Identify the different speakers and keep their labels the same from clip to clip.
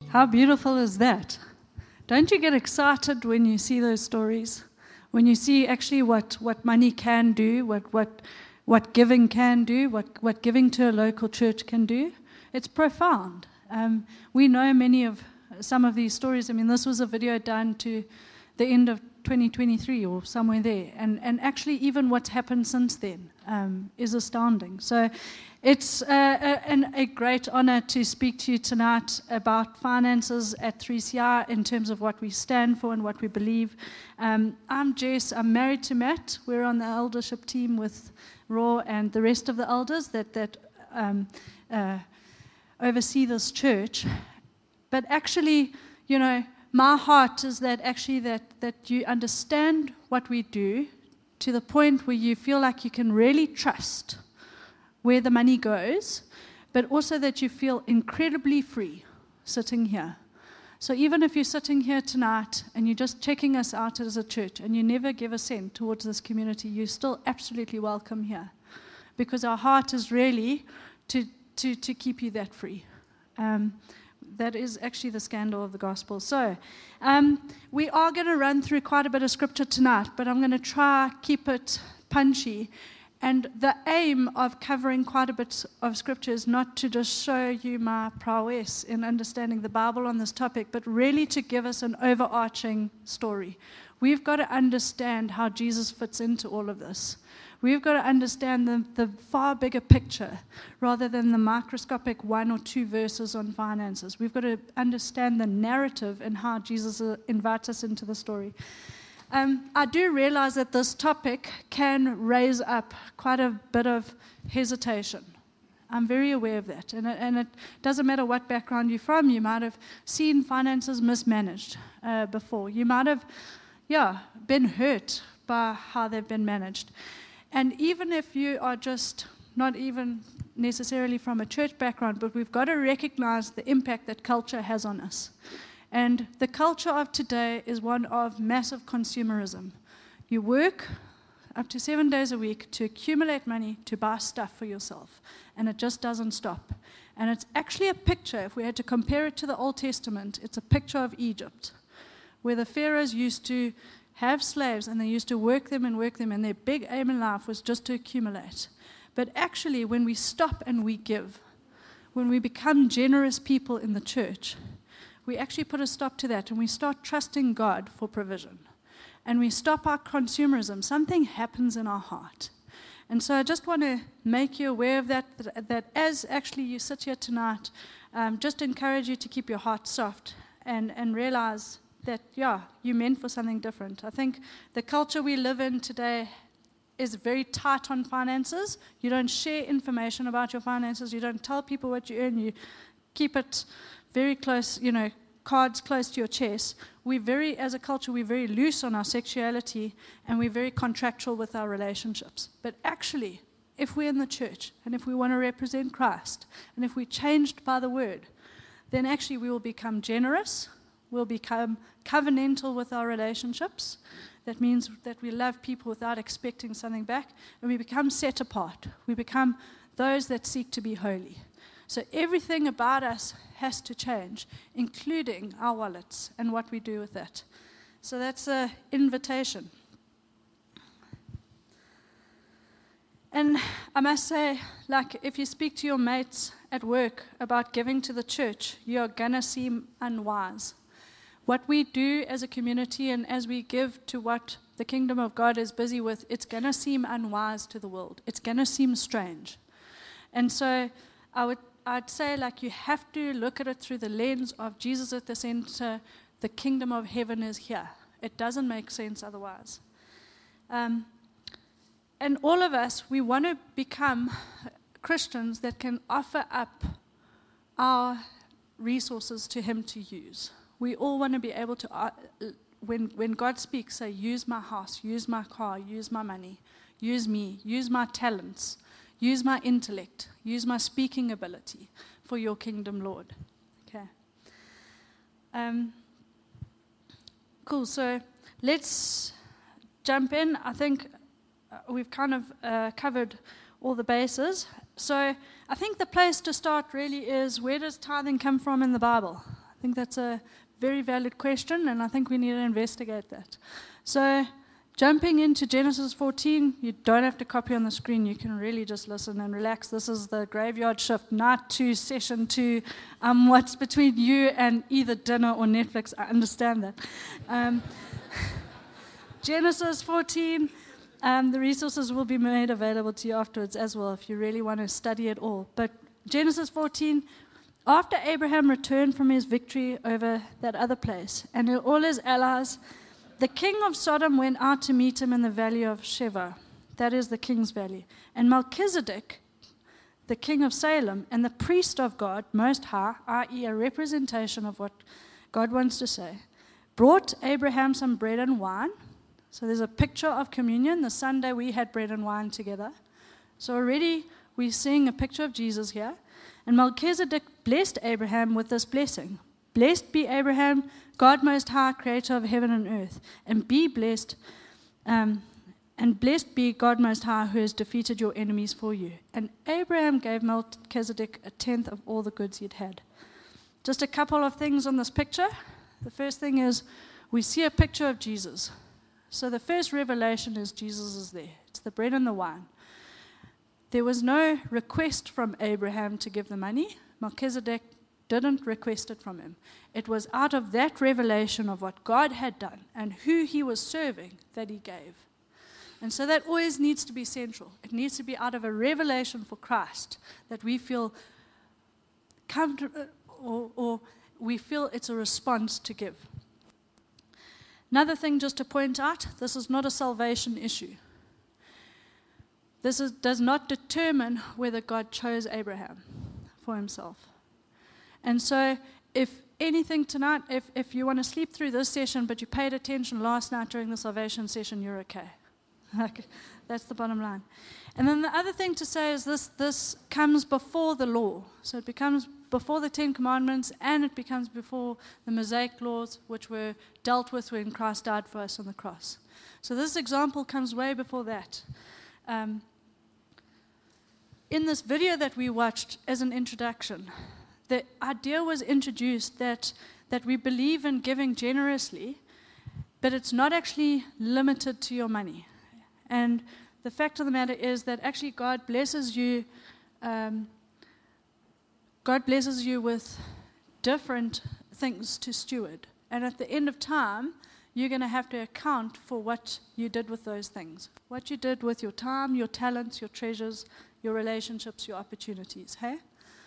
Speaker 1: How beautiful is that? Don't you get excited when you see those stories? When you see actually what money can do, what giving can do, what giving to a local church can do? It's profound. We know some of these stories. I mean, this was a video done to the end of 2023 or somewhere there. And actually even what's happened since then is astounding. So it's a great honor to speak to you tonight about finances at 3CR in terms of what we stand for and what we believe. I'm Jess. I'm married to Matt. We're on the eldership team with Raw and the rest of the elders that oversee this church. But actually, you know, my heart is that actually that you understand what we do to the point where you feel like you can really trust where the money goes, but also that you feel incredibly free sitting here. So even if you're sitting here tonight and you're just checking us out as a church and you never give a cent towards this community, you're still absolutely welcome here, because our heart is really to keep you that free. That is actually the scandal of the gospel. So we are going to run through quite a bit of scripture tonight, but I'm going to try keep it punchy. And the aim of covering quite a bit of scripture is not to just show you my prowess in understanding the Bible on this topic, but really to give us an overarching story. We've got to understand how Jesus fits into all of this. We've got to understand the far bigger picture rather than the microscopic 1 or 2 verses on finances. We've got to understand the narrative and how Jesus invites us into the story. I do realize that this topic can raise up quite a bit of hesitation. I'm very aware of that. And it doesn't matter what background you're from. You might have seen finances mismanaged before. You might have, been hurt by how they've been managed. And even if you are just not even necessarily from a church background, but we've got to recognize the impact that culture has on us. And the culture of today is one of massive consumerism. You work up to 7 days a week to accumulate money to buy stuff for yourself, and it just doesn't stop. And it's actually a picture, if we had to compare it to the Old Testament, it's a picture of Egypt, where the pharaohs used to have slaves, and they used to work them, and their big aim in life was just to accumulate. But actually, when we stop and we give, when we become generous people in the church, we actually put a stop to that, and we start trusting God for provision. And we stop our consumerism. Something happens in our heart. And so I just want to make you aware of that as actually you sit here tonight, just encourage you to keep your heart soft and realize that, you're meant for something different. I think the culture we live in today is very tight on finances. You don't share information about your finances. You don't tell people what you earn. You keep it very close, cards close to your chest. As a culture, we're very loose on our sexuality, and we're very contractual with our relationships. But actually, if we're in the church, and if we want to represent Christ, and if we're changed by the word, then actually we will become generous. We'll become covenantal with our relationships. That means that we love people without expecting something back. And we become set apart. We become those that seek to be holy. So everything about us has to change, including our wallets and what we do with that. So that's an invitation. And I must say, if you speak to your mates at work about giving to the church, you're going to seem unwise. What we do as a community and as we give to what the kingdom of God is busy with, it's going to seem unwise to the world. It's going to seem strange. And so I'd say you have to look at it through the lens of Jesus at the center. The kingdom of heaven is here. It doesn't make sense otherwise. And all of us, we want to become Christians that can offer up our resources to Him to use. We all want to be able to, when God speaks, say, use my house, use my car, use my money, use me, use my talents, use my intellect, use my speaking ability for your kingdom, Lord. Okay. Cool. So let's jump in. I think we've kind of covered all the bases. So I think the place to start really is, where does tithing come from in the Bible? I think that's a very valid question, and I think we need to investigate that. So, jumping into Genesis 14, you don't have to copy on the screen. You can really just listen and relax. This is the graveyard shift, night 2, session 2. What's between you and either dinner or Netflix? I understand that. Genesis 14, the resources will be made available to you afterwards as well if you really want to study it all. But Genesis 14, after Abraham returned from his victory over that other place and all his allies, the king of Sodom went out to meet him in the valley of Sheva. That is the king's valley. And Melchizedek, the king of Salem, and the priest of God, Most High, i.e. a representation of what God wants to say, brought Abraham some bread and wine. So there's a picture of communion. The Sunday we had bread and wine together. So already we're seeing a picture of Jesus here. And Melchizedek blessed Abraham with this blessing. Blessed be Abraham, God Most High, creator of heaven and earth. And be blessed, and blessed be God Most High, who has defeated your enemies for you. And Abraham gave Melchizedek a tenth of all the goods he'd had. Just a couple of things on this picture. The first thing is we see a picture of Jesus. So the first revelation is Jesus is there. It's the bread and the wine. There was no request from Abraham to give the money. Melchizedek didn't request it from him. It was out of that revelation of what God had done and who he was serving that he gave. And so that always needs to be central. It needs to be out of a revelation for Christ that we feel comfortable or we feel it's a response to give. Another thing just to point out, this is not a salvation issue. This does not determine whether God chose Abraham for himself. And so if anything tonight, if you want to sleep through this session, but you paid attention last night during the salvation session, you're okay. That's the bottom line. And then the other thing to say is this comes before the law. So it becomes before the Ten Commandments, and it becomes before the Mosaic laws, which were dealt with when Christ died for us on the cross. So this example comes way before that. In this video that we watched as an introduction, the idea was introduced that we believe in giving generously, but it's not actually limited to your money. And the fact of the matter is that actually God blesses you with different things to steward. And at the end of time, you're going to have to account for what you did with those things. What you did with your time, your talents, your treasures, your relationships, your opportunities. Hey?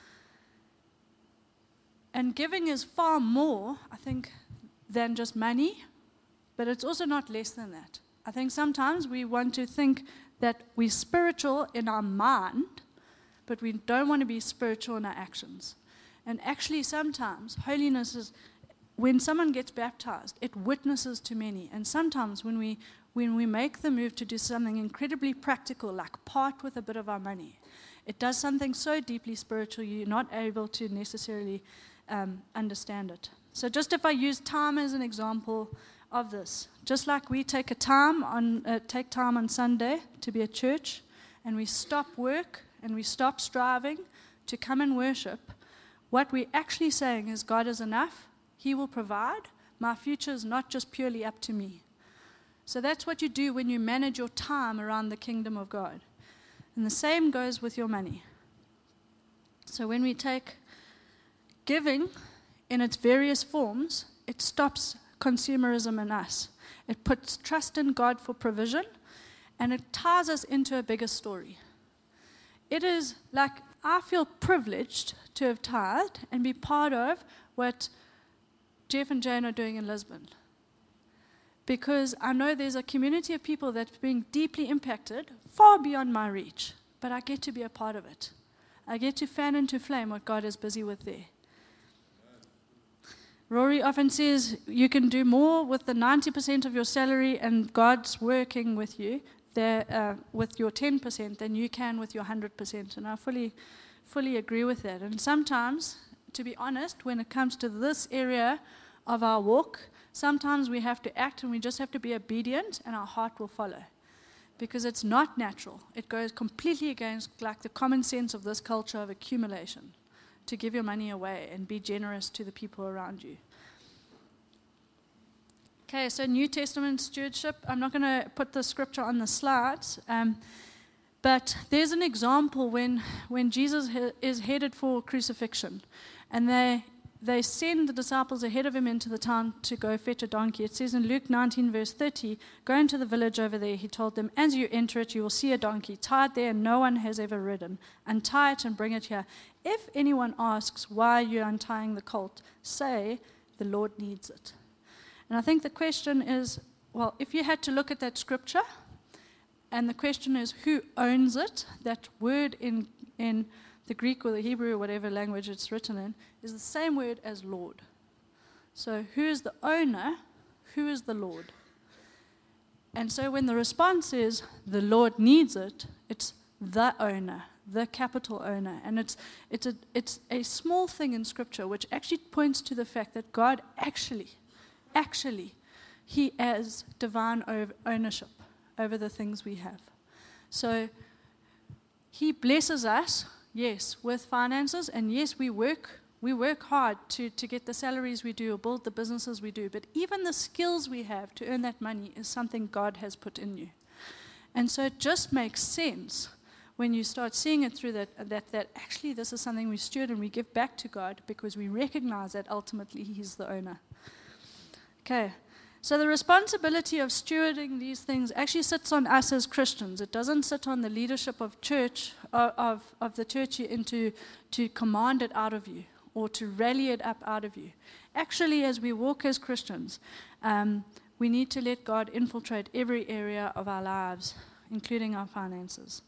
Speaker 1: And giving is far more, I think, than just money, but it's also not less than that. I think sometimes we want to think that we're spiritual in our mind, but we don't want to be spiritual in our actions. And actually sometimes holiness is, when someone gets baptized, it witnesses to many. And sometimes when we make the move to do something incredibly practical, like part with a bit of our money, it does something so deeply spiritual you're not able to necessarily understand it. So just if I use time as an example of this, just like we take time on Sunday to be at church, and we stop work and we stop striving to come and worship, what we're actually saying is God is enough, He will provide, my future is not just purely up to me. So that's what you do when you manage your time around the kingdom of God. And the same goes with your money. So when we take giving in its various forms, it stops consumerism in us. It puts trust in God for provision, and it ties us into a bigger story. It is like I feel privileged to have tithed and be part of what Jeff and Jane are doing in Lisbon. Because I know there's a community of people that's being deeply impacted, far beyond my reach, but I get to be a part of it. I get to fan into flame what God is busy with there. Rory often says you can do more with the 90% of your salary and God's working with you there, with your 10% than you can with your 100%. And I fully agree with that. And sometimes, to be honest, when it comes to this area of our walk, sometimes we have to act and we just have to be obedient and our heart will follow. Because it's not natural. It goes completely against like the common sense of this culture of accumulation. to give your money away and be generous to the people around you. Okay, so New Testament stewardship. I'm not going to put the scripture on the slides, but there's an example when Jesus is headed for crucifixion, and they send the disciples ahead of him into the town to go fetch a donkey. It says in Luke 19, verse 30, "Go into the village over there," he told them, "as you enter it, you will see a donkey tied there and no one has ever ridden. Untie it and bring it here. If anyone asks, 'Why are you untying the colt?' say, 'The Lord needs it.'" And I think the question is, well, if you had to look at that scripture, and the question is, who owns it? That word in the Greek or the Hebrew or whatever language it's written in is the same word as Lord. So who is the owner? Who is the Lord? And so when the response is, the Lord needs it, it's the owner, the capital owner. And it's a small thing in Scripture which actually points to the fact that God actually, He has divine ownership over the things we have. So He blesses us, yes, with finances, and yes, we work hard to get the salaries we do or build the businesses we do, but even the skills we have to earn that money is something God has put in you. And so it just makes sense when you start seeing it through that actually this is something we steward and we give back to God because we recognize that ultimately He's the owner. Okay, so the responsibility of stewarding these things actually sits on us as Christians. It doesn't sit on the leadership of church, of the church into to command it out of you or to rally it up out of you. Actually, as we walk as Christians, we need to let God infiltrate every area of our lives, including our finances.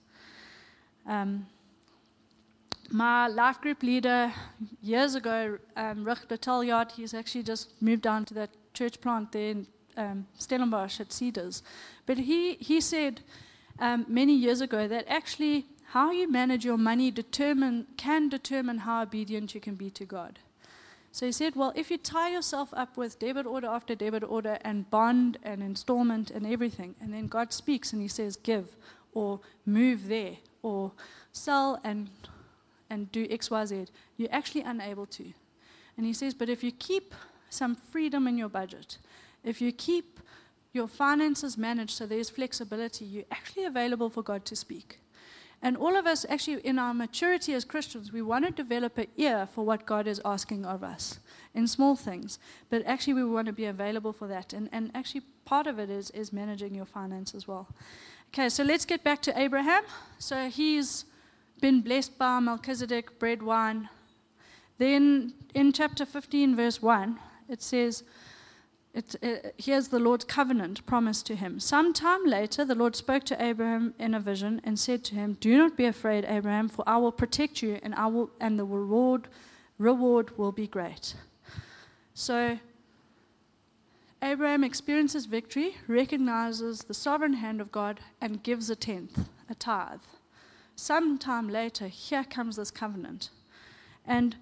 Speaker 1: My life group leader years ago, Rick Bataljard, he's actually just moved down to that church plant there in Stellenbosch at Cedars. But he said many years ago that actually how you manage your money can determine how obedient you can be to God. So he said, well, if you tie yourself up with debit order after debit order and bond and installment and everything, and then God speaks and He says give or move there or sell and do X, Y, Z, you're actually unable to. And he says, but if you keep some freedom in your budget, if you keep your finances managed so there's flexibility, you're actually available for God to speak. And all of us, actually, in our maturity as Christians, we want to develop an ear for what God is asking of us in small things. But actually, we want to be available for that. And actually, part of it is managing your finance as well. Okay, so let's get back to Abraham. So he's been blessed by Melchizedek, bread, wine. Then in chapter 15, verse 1, it says, here's the Lord's covenant promised to him. Sometime later, the Lord spoke to Abraham in a vision and said to him, "Do not be afraid, Abraham, for I will protect you, and the reward will be great." So Abraham experiences victory, recognizes the sovereign hand of God, and gives a tenth, a tithe. Sometime later, here comes this covenant. And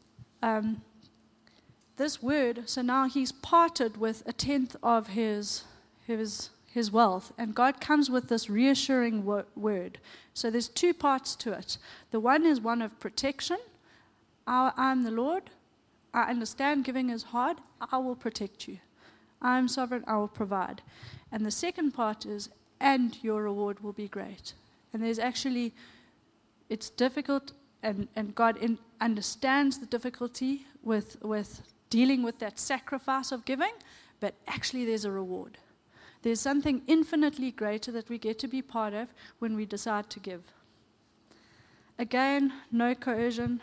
Speaker 1: this word, so now he's parted with a tenth of his wealth, and God comes with this reassuring word. So there's two parts to it. The one is one of protection. I'm the Lord. I understand giving is hard. I will protect you. I'm sovereign. I will provide. And the second part is, and your reward will be great. And there's actually, it's difficult, and God understands the difficulty with dealing with that sacrifice of giving, but actually there's a reward. There's something infinitely greater that we get to be part of when we decide to give. Again, no coercion.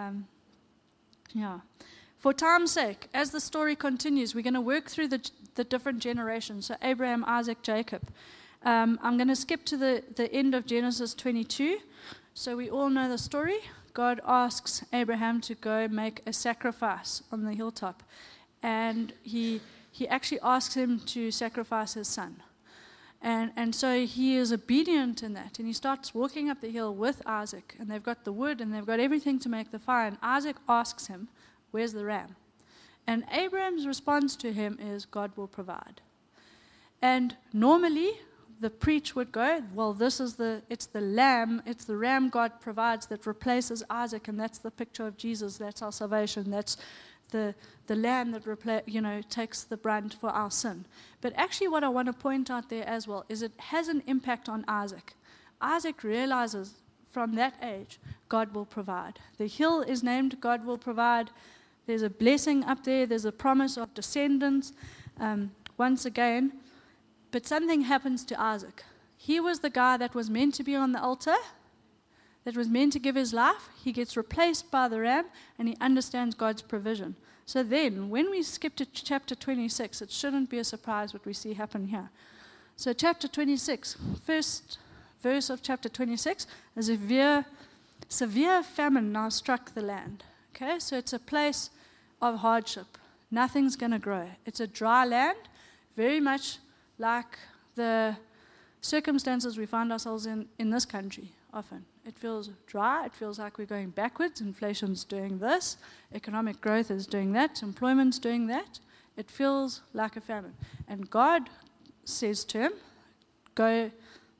Speaker 1: For time's sake, as the story continues, we're going to work through the different generations. So Abraham, Isaac, Jacob. I'm going to skip to the end of Genesis 22. So we all know the story. God asks Abraham to go make a sacrifice on the hilltop. And he actually asks him to sacrifice his son. And so he is obedient in that. And he starts walking up the hill with Isaac. And they've got the wood and they've got everything to make the fire. And Isaac asks him, "Where's the ram?" And Abraham's response to him is, "God will provide." And normally, the preach would go, well, it's the ram God provides that replaces Isaac, and that's the picture of Jesus. That's our salvation. That's the lamb that takes the brunt for our sin. But actually what I want to point out there as well is it has an impact on Isaac. Isaac realizes from that age, God will provide. The hill is named God will provide. There's a blessing up there. There's a promise of descendants once again. But something happens to Isaac. He was the guy that was meant to be on the altar, that was meant to give his life. He gets replaced by the ram, and he understands God's provision. So then, when we skip to chapter 26, it shouldn't be a surprise what we see happen here. So chapter 26, first verse of chapter 26, a severe famine now struck the land. Okay, so it's a place of hardship. Nothing's going to grow. It's a dry land, very much like the circumstances we find ourselves in this country often. It feels dry. It feels like we're going backwards. Inflation's doing this. Economic growth is doing that. Employment's doing that. It feels like a famine. And God says to him, go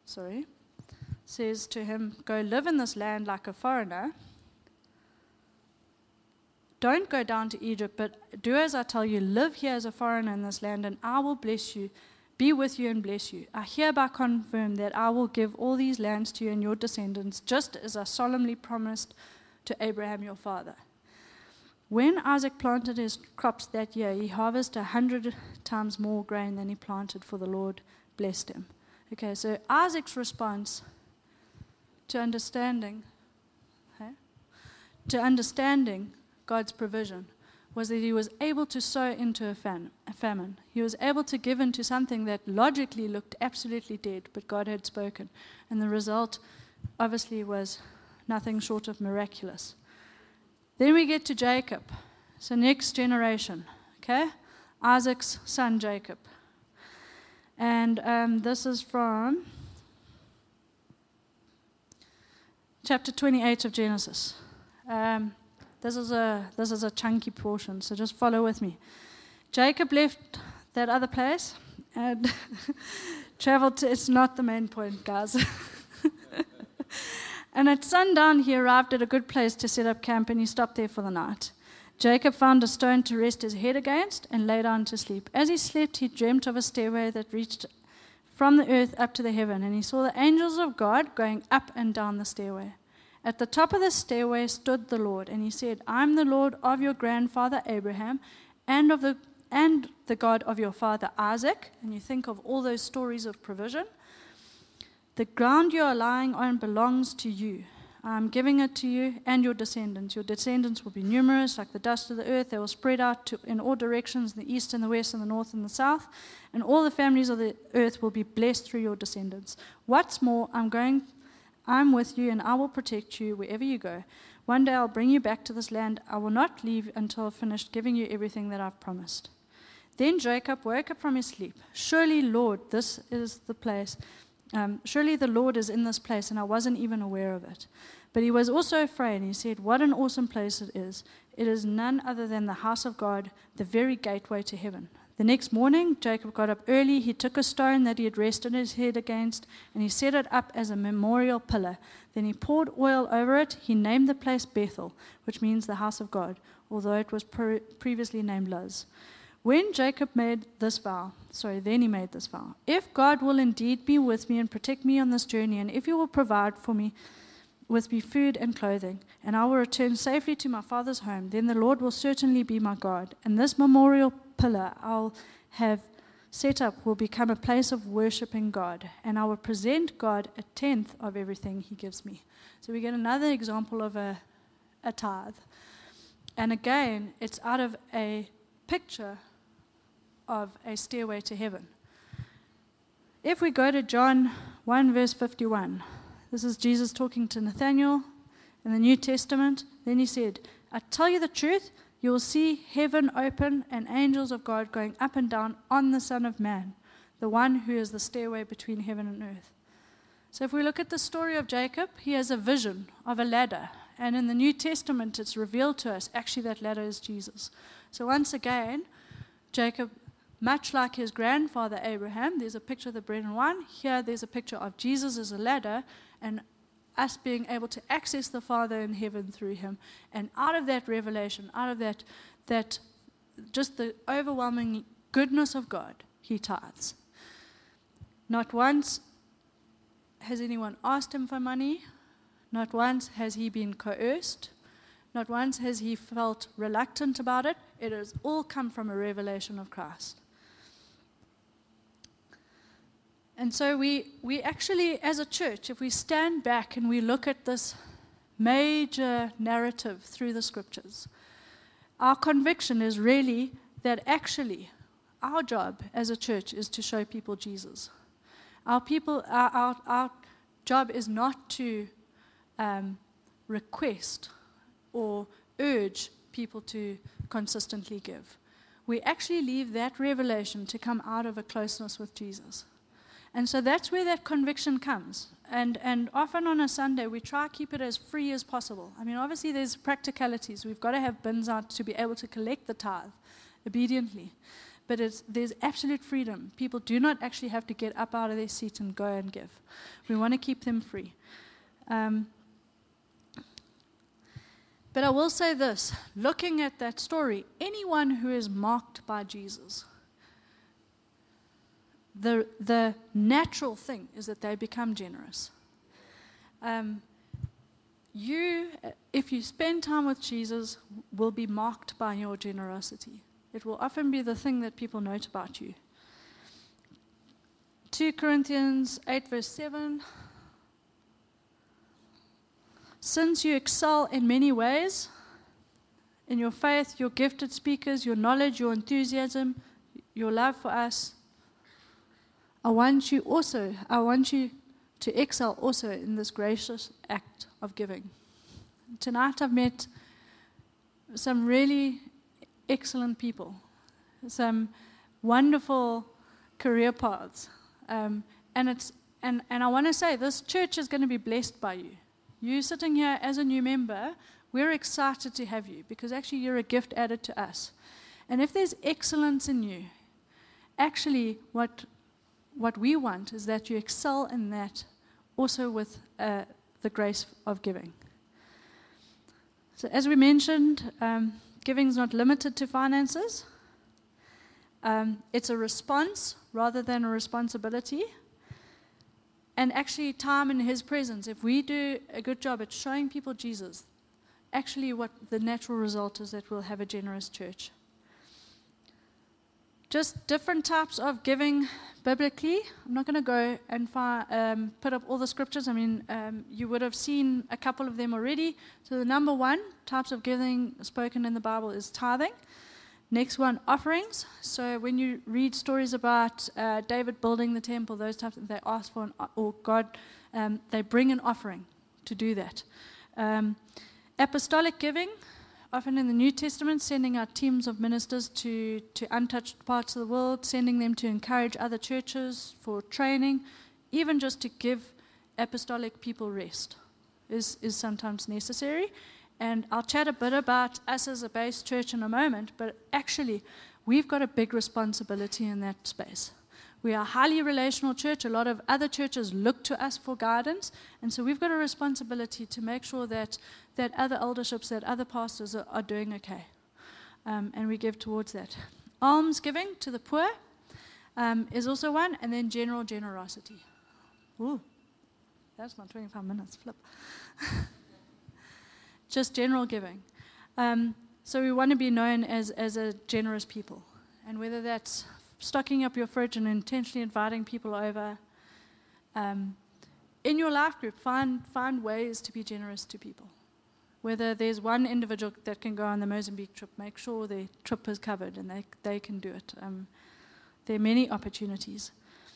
Speaker 1: live in this land like a foreigner. Don't go down to Egypt, but do as I tell you. Live here as a foreigner in this land, and I will bless you, be with you and bless you. I hereby confirm that I will give all these lands to you and your descendants, just as I solemnly promised to Abraham your father. When Isaac planted his crops that year, he harvested 100 times more grain than he planted, for the Lord blessed him. Okay, so Isaac's response to understanding God's provision was that he was able to sow into a famine. He was able to give into something that logically looked absolutely dead, but God had spoken. And the result, obviously, was nothing short of miraculous. Then we get to Jacob. So next generation, okay? Isaac's son, Jacob. And this is from chapter 28 of Genesis. This is a chunky portion, so just follow with me. Jacob left that other place and traveled to, it's not the main point, guys. And at sundown, he arrived at a good place to set up camp, and he stopped there for the night. Jacob found a stone to rest his head against and lay down to sleep. As he slept, he dreamt of a stairway that reached from the earth up to the heaven, and he saw the angels of God going up and down the stairway. At the top of the stairway stood the Lord, and he said, I am the Lord of your grandfather Abraham and the God of your father Isaac. And you think of all those stories of provision. The ground you are lying on belongs to you. I am giving it to you and your descendants. Your descendants will be numerous, like the dust of the earth. They will spread out in all directions, the east and the west and the north and the south. And all the families of the earth will be blessed through your descendants. What's more, I'm with you, and I will protect you wherever you go. One day I'll bring you back to this land. I will not leave until I've finished giving you everything that I've promised. Then Jacob woke up from his sleep. Surely, Lord, this is the place. Surely the Lord is in this place, and I wasn't even aware of it. But he was also afraid, and he said, what an awesome place it is. It is none other than the house of God, the very gateway to heaven. The next morning, Jacob got up early. He took a stone that he had rested his head against, and he set it up as a memorial pillar. Then he poured oil over it. He named the place Bethel, which means the house of God, although it was previously named Luz. When Jacob made this vow, if God will indeed be with me and protect me on this journey, and if he will provide for me with me food and clothing, and I will return safely to my father's home, then the Lord will certainly be my God, and this memorial pillar I'll have set up will become a place of worshiping God, and I will present God 1/10 of everything he gives me. So we get another example of a tithe. And again, it's out of a picture of a stairway to heaven. If we go to John 1 verse 51, this is Jesus talking to Nathanael in the New Testament. Then he said, I tell you the truth, you will see heaven open and angels of God going up and down on the Son of Man, the one who is the stairway between heaven and earth. So if we look at the story of Jacob, he has a vision of a ladder. And in the New Testament, it's revealed to us, actually that ladder is Jesus. So once again, Jacob much like his grandfather Abraham. There's a picture of the bread and wine. Here there's a picture of Jesus as a ladder and us being able to access the Father in heaven through him. And out of that revelation, out of that just the overwhelming goodness of God, he tithes. Not once has anyone asked him for money. Not once has he been coerced. Not once has he felt reluctant about it. It has all come from a revelation of Christ. And so we actually, as a church, if we stand back and we look at this major narrative through the scriptures, our conviction is really that actually our job as a church is to show people Jesus. Our job is not to request or urge people to consistently give. We actually leave that revelation to come out of a closeness with Jesus. And so that's where that conviction comes. And often on a Sunday, we try to keep it as free as possible. I mean, obviously there's practicalities. We've got to have bins out to be able to collect the tithe obediently. But there's absolute freedom. People do not actually have to get up out of their seat and go and give. We want to keep them free. But I will say this, looking at that story, anyone who is marked by Jesus, the natural thing is that they become generous. If you spend time with Jesus, will be marked by your generosity. It will often be the thing that people note about you. 2 Corinthians 8 verse 7. Since you excel in many ways, in your faith, your gifted speakers, your knowledge, your enthusiasm, your love for us, I want you to excel also in this gracious act of giving. Tonight I've met some really excellent people, some wonderful career paths, and I want to say this church is going to be blessed by you. You sitting here as a new member, we're excited to have you because actually you're a gift added to us. And if there's excellence in you, actually what we want is that you excel in that also with the grace of giving. So as we mentioned, giving is not limited to finances. It's a response rather than a responsibility. And actually time in his presence, if we do a good job at showing people Jesus, actually what the natural result is that we'll have a generous church. Just different types of giving biblically. I'm not going to go and put up all the scriptures. I mean, you would have seen a couple of them already. So the number one types of giving spoken in the Bible is tithing. Next one, offerings. So when you read stories about David building the temple, those types, they ask for or God, they bring an offering to do that. Apostolic giving. Often in the New Testament, sending out teams of ministers to untouched parts of the world, sending them to encourage other churches for training, even just to give apostolic people rest is sometimes necessary. And I'll chat a bit about us as a base church in a moment, but actually we've got a big responsibility in that space. We are a highly relational church. A lot of other churches look to us for guidance. And so we've got a responsibility to make sure that other elderships, that other pastors are doing okay. And we give towards that. Alms giving to the poor is also one. And then general generosity. Ooh, that's not 25 minutes, flip. Just general giving. So we want to be known as a generous people. And whether that's stocking up your fridge and intentionally inviting people over. In your life group, find ways to be generous to people. Whether there's one individual that can go on the Mozambique trip, make sure their trip is covered and they can do it. There are many opportunities.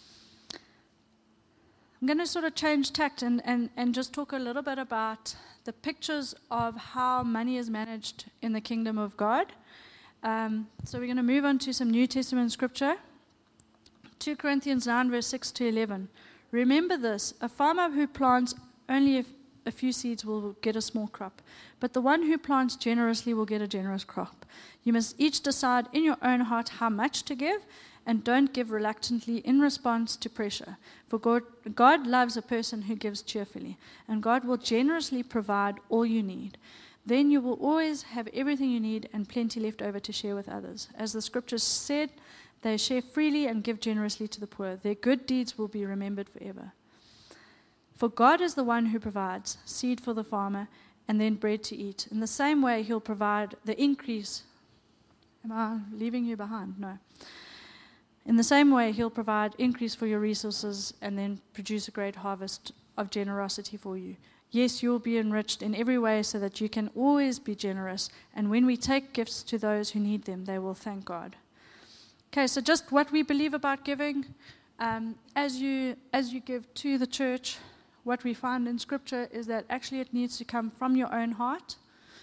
Speaker 1: I'm going to sort of change tact and just talk a little bit about the pictures of how money is managed in the kingdom of God. So we're going to move on to some New Testament scripture. 2 Corinthians 9, verse 6 to 11. Remember this, a farmer who plants only a few seeds will get a small crop, but the one who plants generously will get a generous crop. You must each decide in your own heart how much to give, and don't give reluctantly in response to pressure. For God loves a person who gives cheerfully, and God will generously provide all you need. Then you will always have everything you need and plenty left over to share with others. As the scriptures said, they share freely and give generously to the poor. Their good deeds will be remembered forever. For God is the one who provides seed for the farmer and then bread to eat. In the same way, he'll provide the increase. Am I leaving you behind? No. In the same way, he'll provide increase for your resources and then produce a great harvest of generosity for you. Yes, you'll be enriched in every way so that you can always be generous. And when we take gifts to those who need them, they will thank God. Okay, so just what we believe about giving. As you give to the church, what we find in Scripture is that actually it needs to come from your own heart.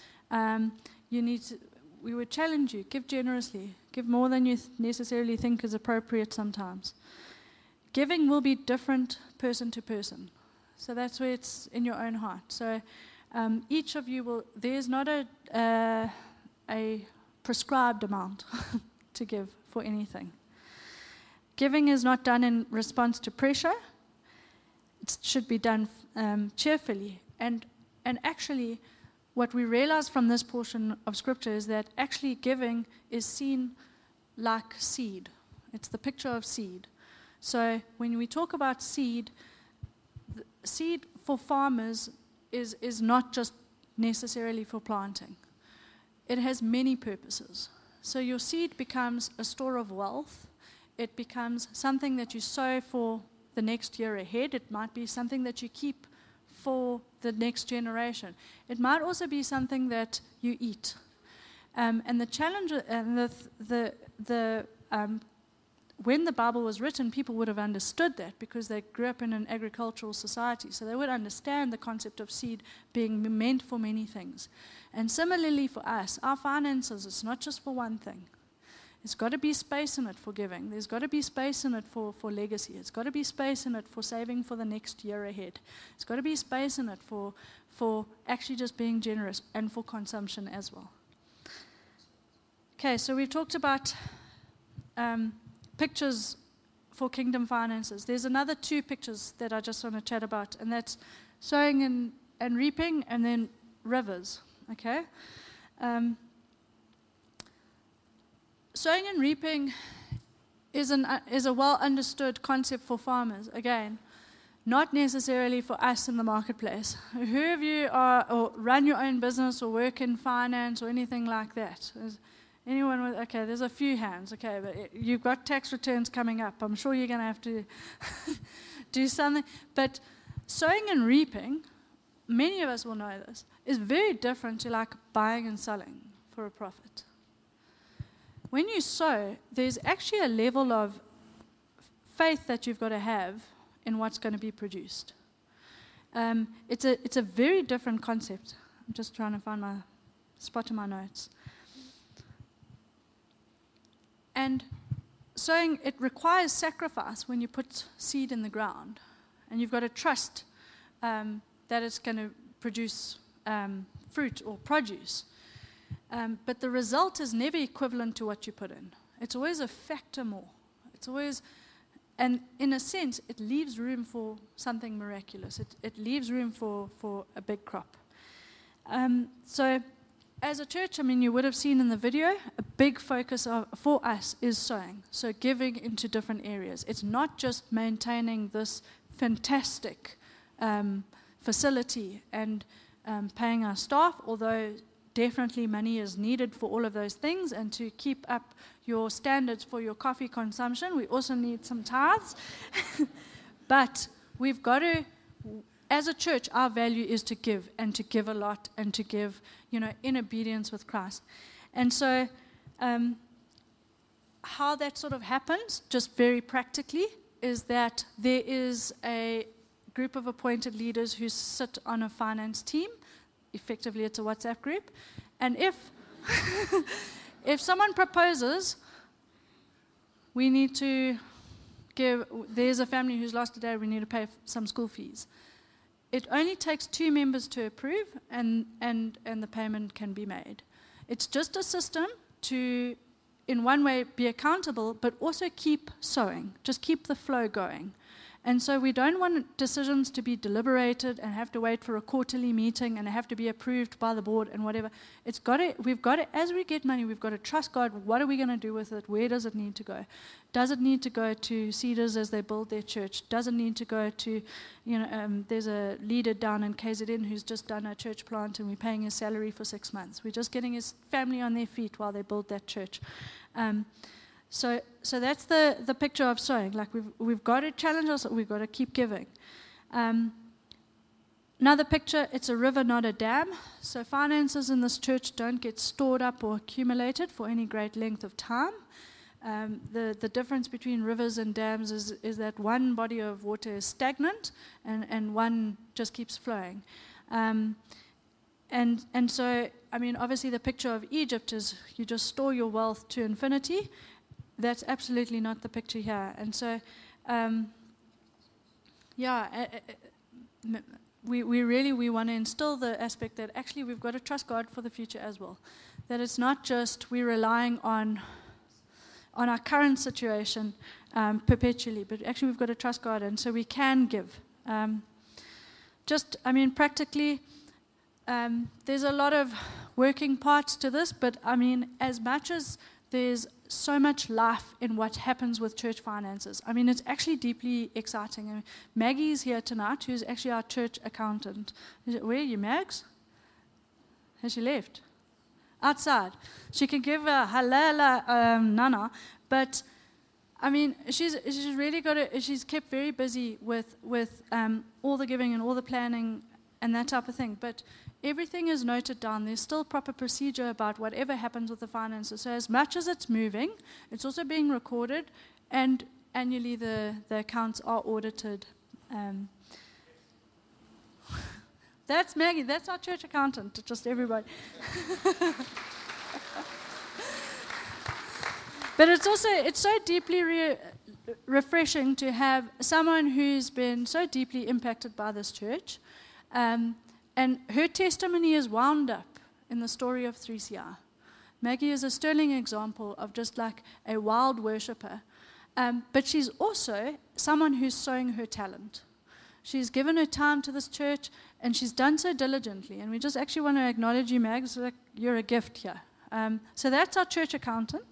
Speaker 1: We would challenge you, give generously. Give more than you necessarily think is appropriate sometimes. Giving will be different person to person. So that's where it's in your own heart. So each of you will, there's not a prescribed amount to give for anything. Giving is not done in response to pressure. It should be done cheerfully. And actually, what we realize from this portion of Scripture is that actually giving is seen like seed. It's the picture of seed. So when we talk about seed, seed for farmers is not just necessarily for planting. It has many purposes. So your seed becomes a store of wealth. It becomes something that you sow for the next year ahead. It might be something that you keep for the next generation. It might also be something that you eat. And the challenge, and when the Bible was written, people would have understood that because they grew up in an agricultural society. So they would understand the concept of seed being meant for many things. And similarly for us, our finances, it's not just for one thing. There's got to be space in it for giving. There's got to be space in it for legacy. It's got to be space in it for saving for the next year ahead. It's got to be space in it for actually just being generous and for consumption as well. Okay, so we've talked about pictures for kingdom finances. There's another two pictures that I just want to chat about, and that's sowing and reaping, and then rivers. Okay? Sowing and reaping is a well-understood concept for farmers. Again, not necessarily for us in the marketplace. Who of you are or run your own business or work in finance or anything like that? Is anyone with? Okay, there's a few hands. Okay, but you've got tax returns coming up. I'm sure you're going to have to do something. But sowing and reaping, many of us will know this, is very different to like buying and selling for a profit. When you sow, there's actually a level of faith that you've got to have in what's going to be produced. It's a very different concept. I'm just trying to find my spot in my notes. And sowing, it requires sacrifice when you put seed in the ground. And you've got to trust that it's going to produce fruit or produce. But the result is never equivalent to what you put in. It's always a factor more. It's always, and in a sense, it leaves room for something miraculous. It leaves room for a big crop. So as a church, I mean, you would have seen in the video, a big focus for us is sowing. So giving into different areas. It's not just maintaining this fantastic facility and paying our staff, although definitely money is needed for all of those things, and to keep up your standards for your coffee consumption, we also need some tithes. But we've got to, as a church, our value is to give, and to give a lot, and to give, in obedience with Christ. And so how that sort of happens, just very practically, is that there is a group of appointed leaders who sit on a finance team. Effectively, it's a WhatsApp group. And if someone proposes, we need to there's a family who's lost a dad, we need to pay some school fees. it only takes 2 members to approve, and the payment can be made. It's just a system to, in one way, be accountable, but also keep sowing, just keep the flow going. And so we don't want decisions to be deliberated and have to wait for a quarterly meeting and have to be approved by the board and whatever. We've got to, as we get money, we've got to trust God. What are we going to do with it? Where does it need to go? Does it need to go to Cedars as they build their church? Does it need to go to, there's a leader down in KZN who's just done a church plant and we're paying his salary for 6 months. We're just getting his family on their feet while they build that church. So that's the picture of sowing. Like we've got to challenge us, we've got to keep giving. Another picture, it's a river, not a dam. So finances in this church don't get stored up or accumulated for any great length of time. The difference between rivers and dams is that one body of water is stagnant and one just keeps flowing. And so, obviously the picture of Egypt is you just store your wealth to infinity. That's absolutely not the picture here. And so, we want to instill the aspect that actually we've got to trust God for the future as well. That it's not just we're relying on our current situation perpetually, but actually we've got to trust God, and so we can give. Practically, there's a lot of working parts to this, but as much as there's so much life in what happens with church finances. It's actually deeply exciting. Maggie's here tonight, who's actually our church accountant. Where are you, Mags? Has she left? Outside. She can give a halala nana, but she's really got it. She's kept very busy with all the giving and all the planning and that type of thing. But everything is noted down. There's still proper procedure about whatever happens with the finances. So as much as it's moving, it's also being recorded, and annually the accounts are audited. That's Maggie. That's our church accountant. Just everybody. But it's so deeply refreshing to have someone who's been so deeply impacted by this church. And her testimony is wound up in the story of 3CR. Maggie is a sterling example of just like a wild worshipper. But she's also someone who's sowing her talent. She's given her time to this church, and she's done so diligently. And we just actually want to acknowledge you, Mags. Like you're a gift here. So that's our church accountant.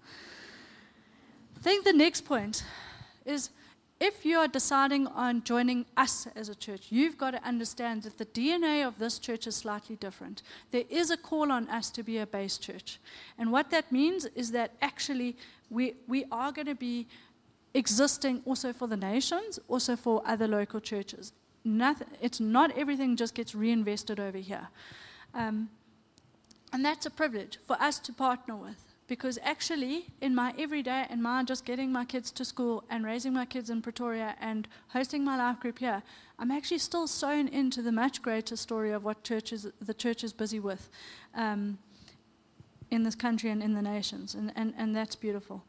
Speaker 1: I think the next point is, if you are deciding on joining us as a church, you've got to understand that the DNA of this church is slightly different. There is a call on us to be a base church. And what that means is that actually we are going to be existing also for the nations, also for other local churches. It's not everything just gets reinvested over here. And that's a privilege for us to partner with. Because actually, in my everyday and my just getting my kids to school and raising my kids in Pretoria and hosting my life group here, I'm actually still sewn into the much greater story of what the church is busy with in this country and in the nations. And that's beautiful.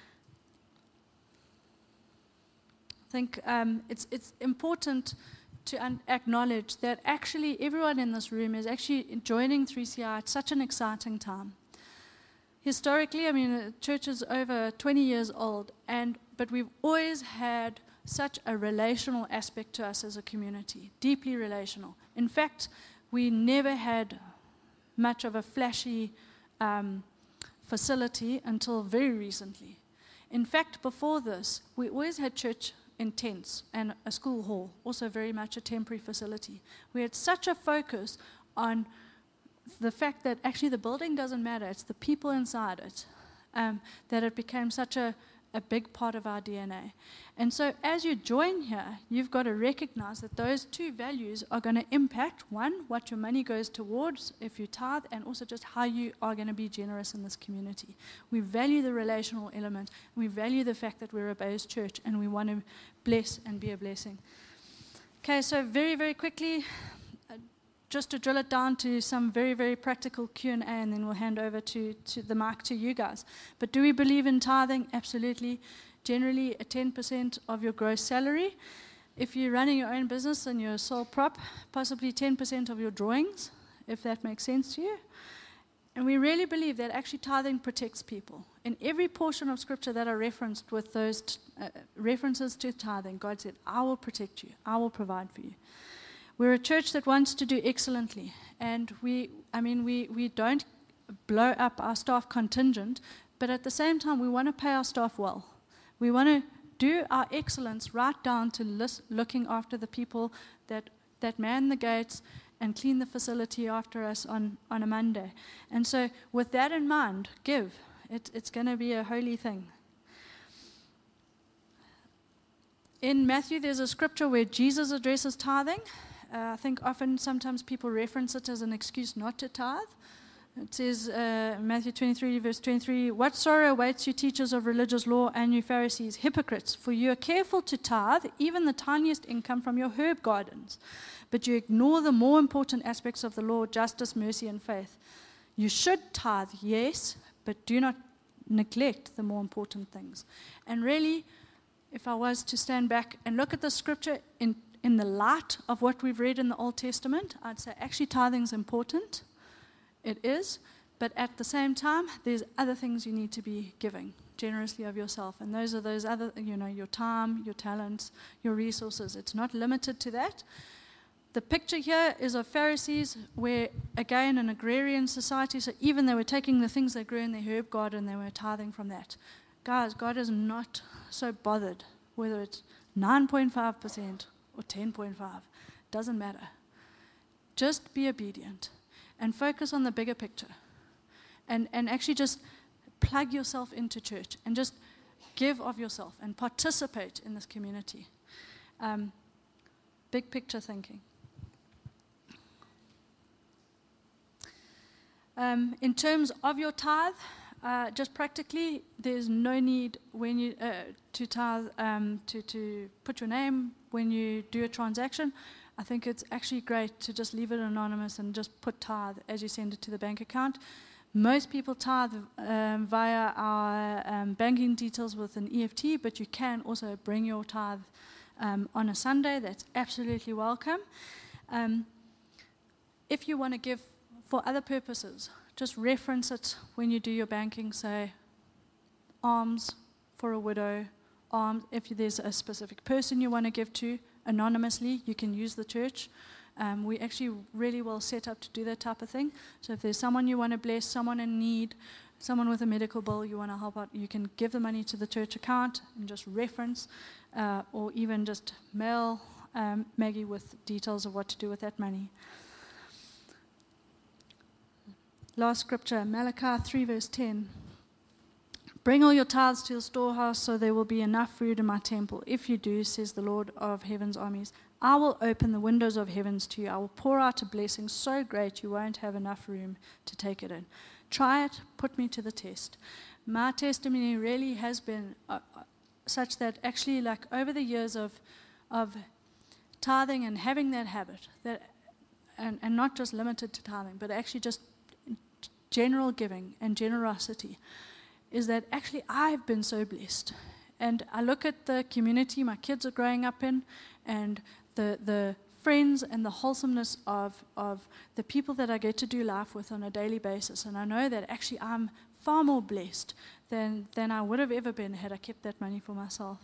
Speaker 1: I think it's important to acknowledge that actually everyone in this room is actually joining 3CR at such an exciting time. Historically, the church is over 20 years old, but we've always had such a relational aspect to us as a community, deeply relational. In fact, we never had much of a flashy facility until very recently. In fact, before this, we always had church in tents and a school hall, also very much a temporary facility. We had such a focus on the fact that actually the building doesn't matter, it's the people inside it, that it became such a big part of our DNA. And so as you join here, you've got to recognize that those two values are going to impact, one, what your money goes towards if you tithe, and also just how you are going to be generous in this community. We value the relational element, and we value the fact that we're a base church, and we want to bless and be a blessing. Okay, so very, very quickly, just to drill it down to some very, very practical Q&A, and then we'll hand over to the mic to you guys. But do we believe in tithing? Absolutely. Generally, 10% of your gross salary. If you're running your own business and you're a sole prop, possibly 10% of your drawings, if that makes sense to you. And we really believe that actually tithing protects people. In every portion of Scripture that are referenced with those references to tithing, God said, I will protect you. I will provide for you. We're a church that wants to do excellently. And we don't blow up our staff contingent, but at the same time, we want to pay our staff well. We want to do our excellence right down to looking after the people that man the gates and clean the facility after us on a Monday. And so with that in mind, give. It's going to be a holy thing. In Matthew, there's a scripture where Jesus addresses tithing. I think sometimes people reference it as an excuse not to tithe. It says, Matthew 23, verse 23, "What sorrow awaits you, teachers of religious law, and you Pharisees, hypocrites, for you are careful to tithe even the tiniest income from your herb gardens, but you ignore the more important aspects of the law, justice, mercy, and faith. You should tithe, yes, but do not neglect the more important things." And really, if I was to stand back and look at the scripture in the light of what we've read in the Old Testament, I'd say actually tithing is important. It is, but at the same time, there's other things you need to be giving generously of yourself, and those are those other, your time, your talents, your resources. It's not limited to that. The picture here is of Pharisees, where, again, an agrarian society, so even they were taking the things they grew in their herb garden, they were tithing from that. Guys, God is not so bothered whether it's 9.5% or 10.5%. Doesn't matter. Just be obedient. And focus on the bigger picture. And actually just plug yourself into church and just give of yourself and participate in this community. Big picture thinking. In terms of your tithe, just practically, there's no need when you to tithe to put your name when you do a transaction. I think it's actually great to just leave it anonymous and just put tithe as you send it to the bank account. Most people tithe via our banking details with an EFT, but you can also bring your tithe on a Sunday. That's absolutely welcome. If you want to give for other purposes, just reference it when you do your banking. Say, alms for a widow, alms if there's a specific person you want to give to. Anonymously, you can use the church. We actually really well set up to do that type of thing. So if there's someone you want to bless, someone in need, someone with a medical bill you want to help out, you can give the money to the church account and just reference, or even just mail Maggie with details of what to do with that money. Last scripture, Malachi 3 verse 10. "Bring all your tithes to the storehouse, so there will be enough food in my temple. If you do, says the Lord of heaven's armies, I will open the windows of heavens to you. I will pour out a blessing so great you won't have enough room to take it in. Try it, put me to the test." My testimony really has been such that actually, like over the years of tithing and having that habit, and not just limited to tithing, but actually just general giving and generosity, is that actually I've been so blessed. And I look at the community my kids are growing up in, and the friends and the wholesomeness of the people that I get to do life with on a daily basis. And I know that actually I'm far more blessed than I would have ever been had I kept that money for myself.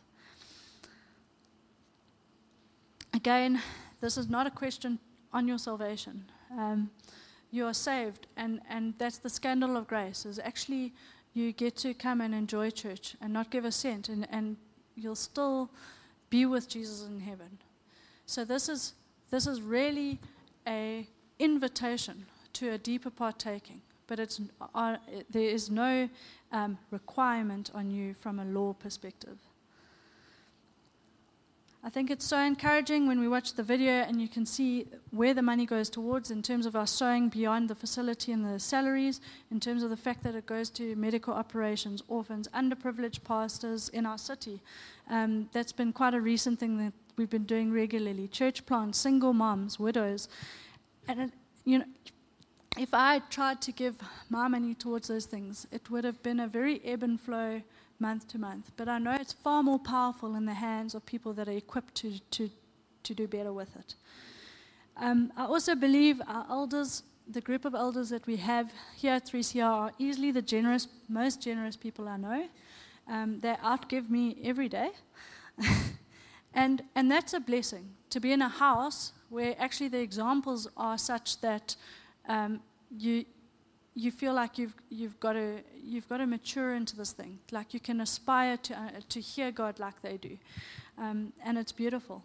Speaker 1: Again, this is not a question on your salvation. You are saved, and that's the scandal of grace, is actually you get to come and enjoy church and not give a cent, and you'll still be with Jesus in heaven. So this is really a invitation to a deeper partaking, but there is no requirement on you from a law perspective. I think it's so encouraging when we watch the video and you can see where the money goes towards in terms of our sowing beyond the facility and the salaries, in terms of the fact that it goes to medical operations, orphans, underprivileged pastors in our city. That's been quite a recent thing that we've been doing regularly. Church plants, single moms, widows. And, if I tried to give my money towards those things, it would have been a very ebb and flow month to month. But I know it's far more powerful in the hands of people that are equipped to do better with it. I also believe our elders, the group of elders that we have here at 3CR, are easily the most generous people I know. They outgive me every day. and that's a blessing, to be in a house where actually the examples are such that you feel like you've got to mature into this thing. Like you can aspire to hear God like they do. And it's beautiful.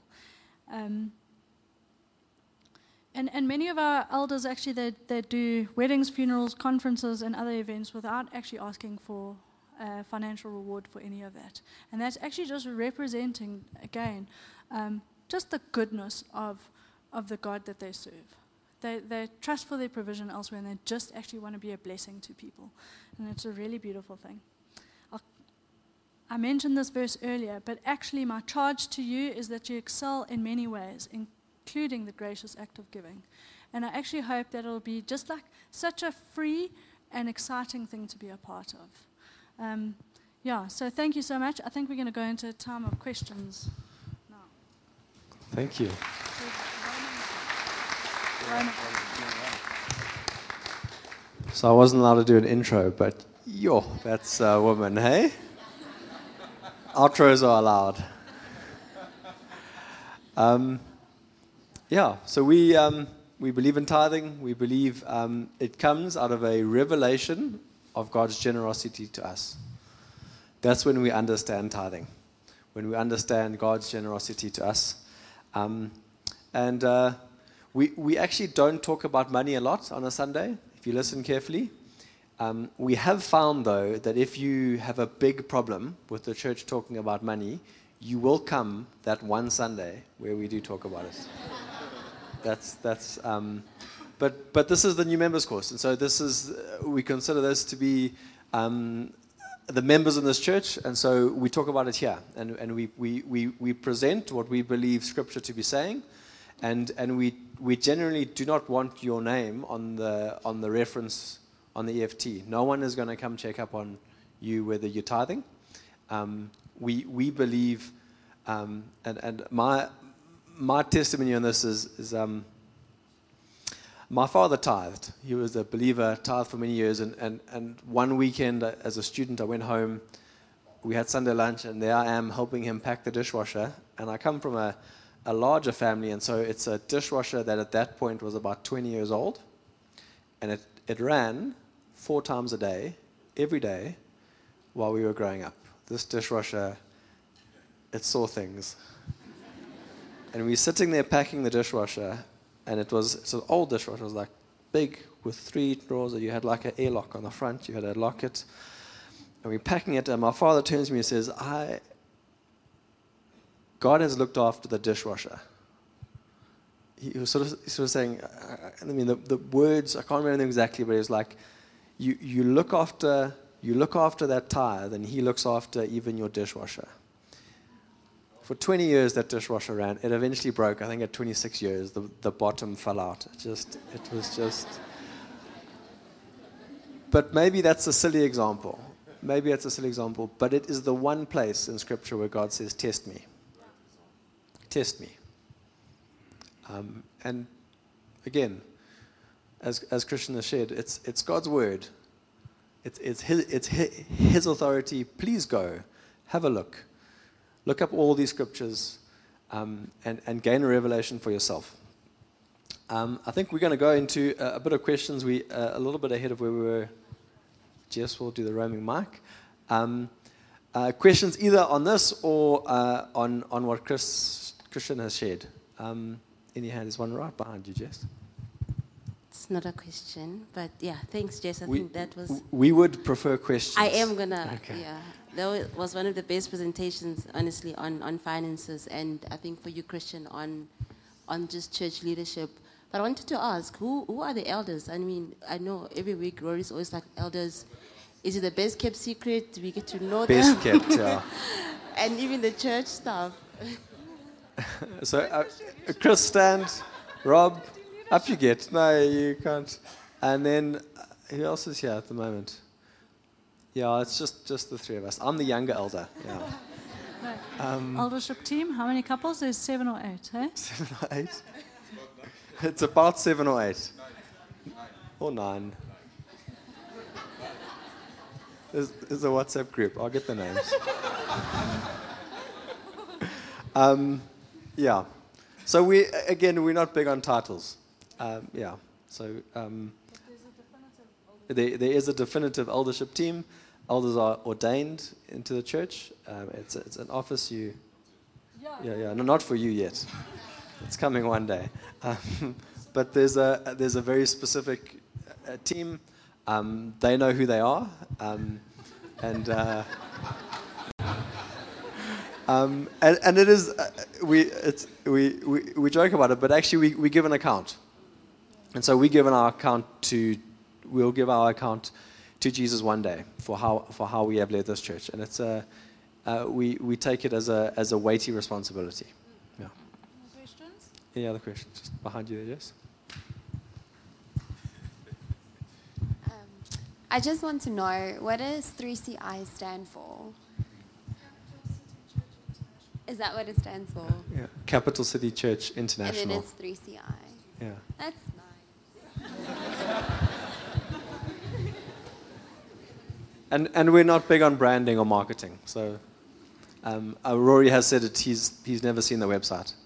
Speaker 1: And many of our elders actually, they do weddings, funerals, conferences, and other events without actually asking for financial reward for any of that. And that's actually just representing, again, just the goodness of the God that they serve. They trust for their provision elsewhere, and they just actually want to be a blessing to people. And it's a really beautiful thing. I mentioned this verse earlier, but actually my charge to you is that you excel in many ways, including the gracious act of giving. And I actually hope that it'll be just like such a free and exciting thing to be a part of. So thank you so much. I think we're going to go into a time of questions now.
Speaker 2: Thank you. So I wasn't allowed to do an intro, but that's a woman, hey? Outros are allowed. So we believe in tithing. We believe it comes out of a revelation of God's generosity to us. That's when we understand tithing, when we understand God's generosity to us. We actually don't talk about money a lot on a Sunday, if you listen carefully. We have found, though, that if you have a big problem with the church talking about money, you will come that one Sunday where we do talk about it. But this is the new members course, and so we consider this to be the members in this church, and so we talk about it here, and we present what we believe Scripture to be saying, and we generally do not want your name on the reference on the EFT. No one is going to come check up on you whether you're tithing. We believe, and my testimony on this is my father tithed. He was a believer, tithed for many years, and one weekend as a student I went home, we had Sunday lunch, and there I am helping him pack the dishwasher, and I come from a larger family, and so it's a dishwasher that at that point was about 20 years old, and it ran 4 times a day, every day, while we were growing up. This dishwasher, it saw things. And we were sitting there packing the dishwasher, and it's an old dishwasher. It was like big with 3 drawers. You had like an airlock on the front. You had to lock it. And we're packing it, and my father turns to me and says, God has looked after the dishwasher. He was sort of saying, the words, I can't remember them exactly, but he was like, you look after that tithe, and he looks after even your dishwasher. For 20 years, that dishwasher ran. It eventually broke. I think at 26 years, the bottom fell out. It was just. But maybe that's a silly example. But it is the one place in Scripture where God says, "Test me." Test me. And again, as Christian has shared, it's God's word. It's His authority. Please go, have a look. Look up all these scriptures and gain a revelation for yourself. I think we're going to go into a bit of questions. We a little bit ahead of where we were. Jess will do the roaming mic. Questions either on this or on what Christian has shared. In your hand, there's one right behind you, Jess.
Speaker 3: It's not a question, but yeah, thanks, Jess. I think that was...
Speaker 2: We would prefer questions.
Speaker 3: I am going to, yeah. That was one of the best presentations, honestly, on finances, and I think for you, Christian, on just church leadership. But I wanted to ask, who are the elders? I mean, I know every week Rory's always like, elders, is it the best kept secret? Do we get to know them?
Speaker 2: Best kept, yeah.
Speaker 3: And even the church staff.
Speaker 2: So, Chris, stand. Rob, up you get. No, you can't. And then, who else is here at the moment? Yeah, it's just the three of us. I'm the younger elder. Yeah.
Speaker 1: Eldership team, how many couples? There's 7 or 8, eh?
Speaker 2: 7 or 8? It's about 7 or 8. Or 9. There's a WhatsApp group. I'll get the names. Yeah. So we're not big on titles. Yeah. So there is a definitive eldership team. Elders are ordained into the church. It's an office you. Yeah. No, not for you yet. It's coming one day. But there's a very specific team. They know who they are, and it is we joke about it, but actually we give an account, and so we'll give our account to Jesus one day for how we have led this church, and it's we take it as a weighty responsibility. Yeah.
Speaker 1: Any questions?
Speaker 2: Any other questions? Just behind you there, Jess.
Speaker 4: I just want to know, what does 3CI stand for? Is that what it stands for?
Speaker 2: Yeah. Capital City Church International.
Speaker 4: And then it's 3CI.
Speaker 2: Yeah.
Speaker 4: That's nice.
Speaker 2: And we're not big on branding or marketing. So Rory has said it. He's never seen the website.